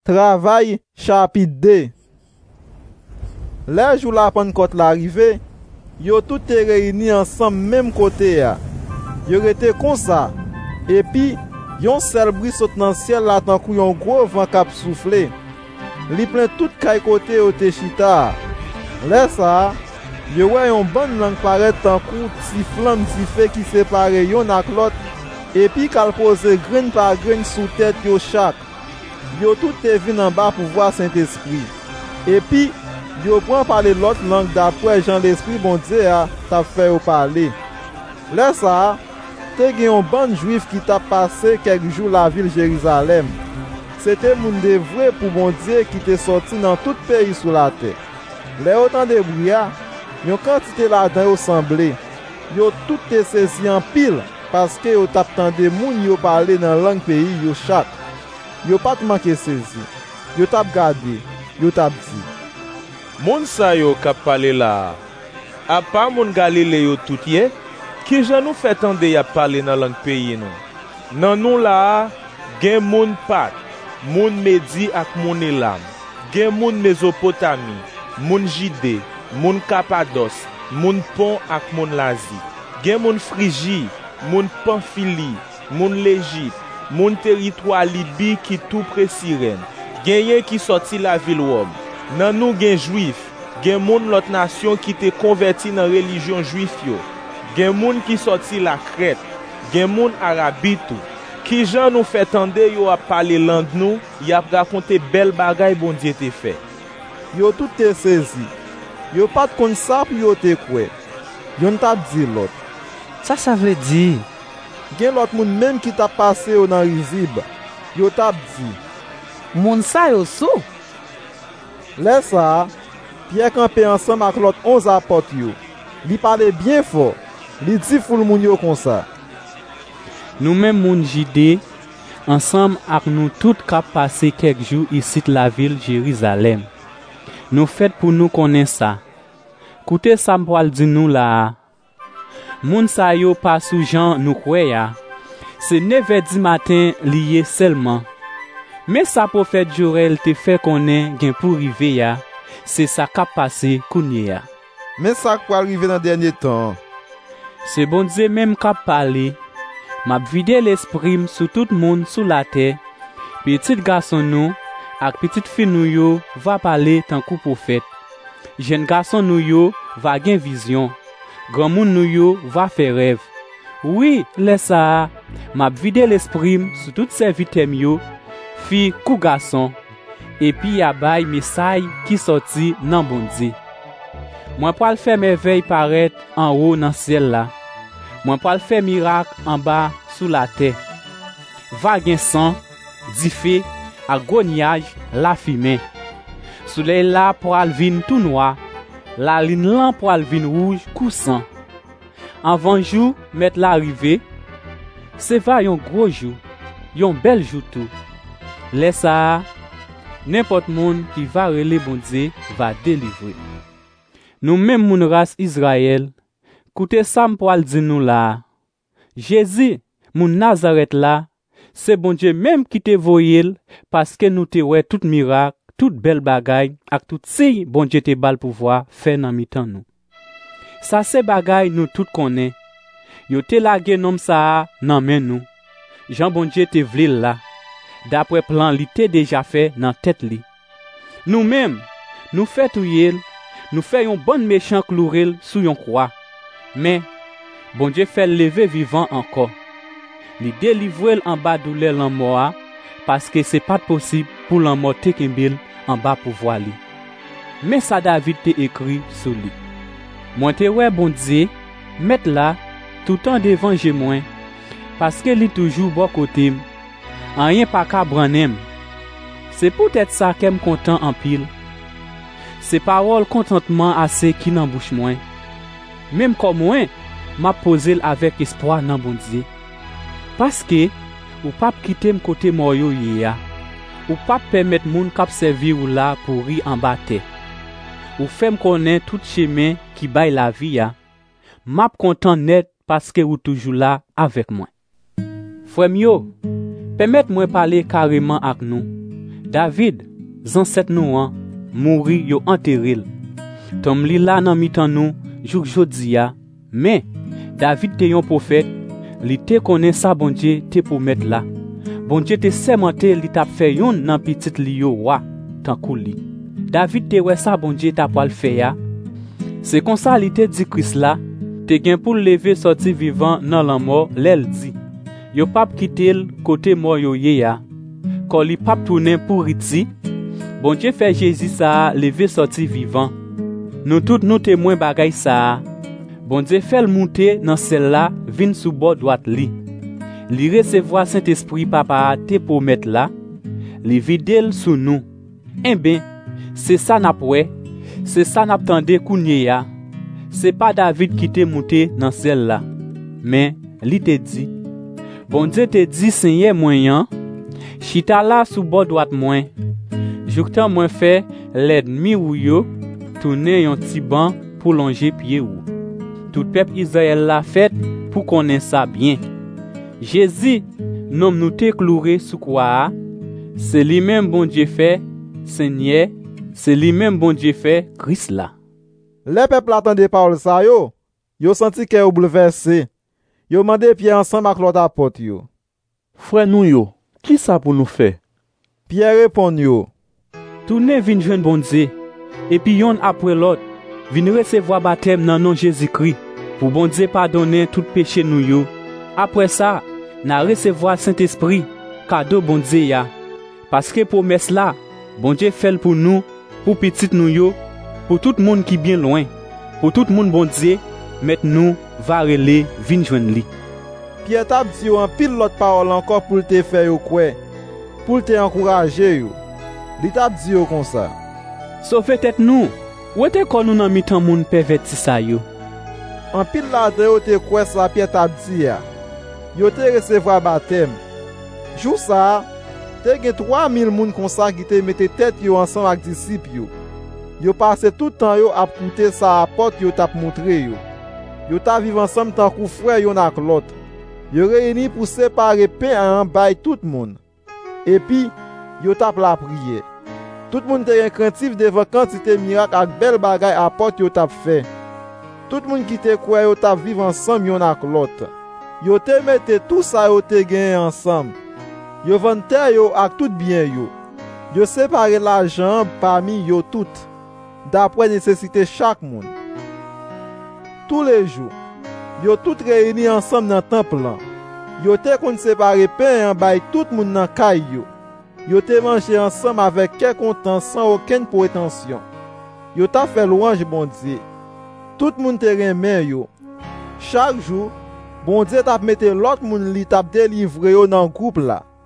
Travail chapitre 2. Le jour la Pentecôte l'arrivée, yo tout te réunis ensemble même côté ya. Yo rete comme ça. Et puis yon seul bruit saute dans ciel là tant kou yon gros vent k'ap souffler. Li plein tout kay côté yo te chita. Là ça, yo wè yon bonne langue paraît tant kou ti flamme ti feu qui sépare yon ak l'autre. Et puis k'al pose graine par graine sous tête yo chaque. Yo tout te vin en bas pour voir Saint-Esprit. Et puis, yo prend parler l'autre langue d'après Jean l'Esprit bon Dieu a t'a fait au parler. Là ça, te gen yon bande juif qui t'a passé quelques jours la ville Jérusalem. C'était moun de vrai pour bon Dieu qui te sorti dans tout pays sous la terre. Les autant de brouillard, yon quantité là-dedans yo semblé. Yo tout te saisi en pile parce que yo t'a tande moun yo parler dans langue pays yo chaque. Yo pat manqué saisi. Yo tap gardé. Yo tap dit. Moun sa yo kap pale la. A pa moun Galile yo tout ye, ki jan nou fait tande y a pale nan langue pays nou. Nan nou la, gen moun Pat, moun Medi ak moun Elam, gen moun Mesopotami, moun Jide, moun Kapados, moun Pon ak moun Lazi, gen moun Frigi, moun Pamphili, moun l'Egypte, moun territoire Libi qui tout près Cyrène, genyen qui sorti la ville Rome. Nan nou gen juif, gen moun lot nation qui te converti dans religion juif yo. Gen moun qui sorti la Crète, gen moun Arabitou. Ki jan nou fait tande yo a parler langue nou, y a raconté bel bagay bon Dieu te fait. Yo tout te saisi. Yo pat kon sa pou yo te kwe. Yon tap di lot. Ça veut dire Gen lot moun même qui t'a passé au nan rizib. Yo tap di. moun sa yo sou. Là ça, Pierre campé ensemble avec l'autre 11 apôtres yo. Li parle bien fort. Li di foule moun yo comme ça. Nous même moun Jide, ensemble avec nous tout k'ap passé quelques jours ici la ville Jérusalem. Nous fait pour nous connaître ça. Koute ça m'pral di nous là. Moun sa yo pas sou Jean nou kwe ya. C'est 9h10 matin lié seulement. Mais sa prophète Joël te fait connaître gen pour rive ya. C'est ça k'ap passé kounye ya. Mais ça quoi arriver dans dernier temps. C'est bon Dieu même k'ap parler. M'a vidé l'esprit sur tout monde sous la terre. Petit garçon nous ak petite fille nou yo va parler tant kou prophète. Jeune garçon nou yo va gen vision. Grand moun nou yo va faire rêve. Oui, laisse ça. M'a vidé l'esprit sur tout serviteur yo, fille kou garçon. Et puis y a bay message qui sorti nan bon Dieu. Moi pral faire merveille paraître en haut dans ciel là. Moi pral faire miracle en bas sous la terre. Va gen sang, di feu, agoniage, la fumée. Soleil là pral vin tout noir. La ligne lan pral vin rouge coussant. Avant jour mettre l'arrivée, c'est va yon gros jour, yon bel jour tout. Laisse ça, n'importe monde qui va rele bon Dieu va délivrer. Nous même moun race Israël, koute ça m'pral di nous là. Jésus, moun Nazareth là, c'est bon Dieu même qui te voyel parce que nous te wè tout miracle, toute belle bagay ak tout si bon Dieu te bal pouvoir faire nan mitan nous. Ça c'est bagay nous tout connaît. Yo te lage nom ça nan men nous. Jean bon Dieu te vle là. D'après plan li te déjà fait nan tête li. Nous même nous fait touyel, nous fait yon bon méchant clourel sous yon croix. Mais bon Dieu fait lever vivant encore. Li délivre en bas douleur l'en mort parce que c'est pas possible pour l'en mort te kembel en bas pour voir li. Mais ça David te écrit sur lui. Moi te ouais bon Dieu, mettre là tout en devant j'ai moins parce que li toujours bon côté. Rien pas ka branem. C'est peut-être ça qu'aime content en pile. C'est parole contentement assez qui n'en bouche moins. Même comme moi, m'a posé avec espoir dans bon Dieu. Parce que ou pas quitter m côté moyo ya. Ou pas permettre moun k'ap servir ou là pour ri en bâté. Ou fait me connaître tout chemin qui baille la vie ya. M'a content net parce que ou toujours là avec moi. Frère mio, permettez-moi parler carrément avec nous. David, zanset nou an, mouri yo enterril. Tom li la nan mitan nou, jouk jodi ya, mais David te yon prophète, li te konnen sa bon Dieu te pou met la. Bon Dieu te semente li tap fe yon nan pitit li yo wa, tan kou li. David te wè sa bon Dieu tap wal fe ya. Se kon sa li te di Christ la, te gen pou leve sorti vivant nan lan mort, lèl di. Yo pap kitel kote mort yo ye ya. Kon li pap tounen pou riti, bon Dieu fe Jésus sa leve sorti vivant. Nou tout nou témoin bagay sa. Bon Dieu fel monte nan sel la vin sou bord droite li. Li recevoir Saint-Esprit papa te pou met la, li videl sou nou. C'est ça n'a poué, c'est ça n'a tendé kounye ya. C'est pas David qui te monte nan sel la, mais li te di. Bon Dieu te di Seigneur moyen, chita la sou bord droite moyen. Jouktan mwen fait l'ennemi ou yo, tourne yon ti ban pour longer pied ou. Tout peuple Israël la fait pour connaître ça bien. Jésus, nom nous te cloué sous croix, c'est lui-même bon Dieu fait, Seigneur, c'est lui-même bon Dieu fait, Christ là. Les peuples attendaient parole ça yo senti que yo bouleversé. Yo mandé Pierre ensemble avec l'autre apôtre yo. Frère nous yo, qui ça pour nous faire? Pierre répond yo. Tourne vin joindre bon Dieu, et puis yon après l'autre, vin recevoir baptême dans nom Jésus-Christ, pour bon Dieu pardonner tout péché nous yo. Après ça, n'a recevoir Saint-Esprit, cadeau bon Dieu ya. Parce que promesse là, bon Dieu fait pour nous, pour petit nous yo, pour tout monde qui bien loin, pour tout monde bon Dieu, maintenant va relé vin joindre li. Pierre t'a dit en pile l'autre parole encore pour te faire yo quoi, pour te encourager yo. Li t'a dit yo comme ça. Sauf tête nous, ou te kon nous nan mitan moun perverti sa yo. En pile la de yo te quoi ça Pierre t'a dit ya. Yo te recevoir baptême. Jou ça, te gen 3000 moun comme ça qui te mette tête yo ensemble avec disciples yo. Yo passe tout temps yo à écouter ça apôtre yo t'a montré yo. Yo t'a vivre ensemble tant kou frère yo nak l'autre. Yo réuni pour séparer pain en bay tout monde. Et puis yo t'a la prière. Tout le monde te craintif devant quantité miracle ak bel bagay apôtre yo t'a fait. Tout le monde qui te croit yo t'a vivre ensemble yon ak l'autre. Yo te mette tout ça yo te gagné ensemble. Yo vend terre yo ak tout bien yo. Yo séparé l'argent parmi yo tout, d'après nécessité chaque monde. Tous les jours, yo tout réunis ensemble dans temple là. Yo te kon séparé pain en bay tout monde dans kay yo. Yo te mangé ensemble avec quel content sans aucune prétention. Yo t'a fait louange bon Dieu. Tout le monde te remet yo. Chaque jour, bon Dieu t'a mette l'autre monde li t'a délivré yo dans groupe là.